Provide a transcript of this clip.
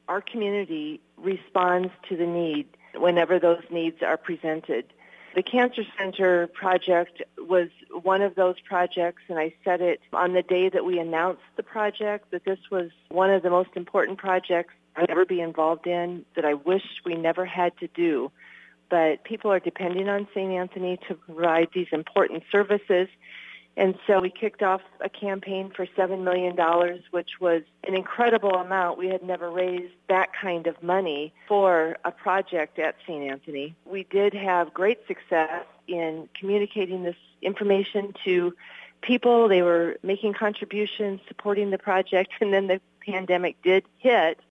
our community responds to the need whenever those needs are presented. The Cancer Center project was one of those projects, and I said it on the day that we announced the project, that this was one of the most important projects I'd ever be involved in, that I wish we never had to do. But people are depending on St. Anthony to provide these important services. And so we kicked off a campaign for $7 million, which was an incredible amount. We had never raised that kind of money for a project at St. Anthony. We did have great success in communicating this information to people. They were making contributions, supporting the project, and then the pandemic did hit.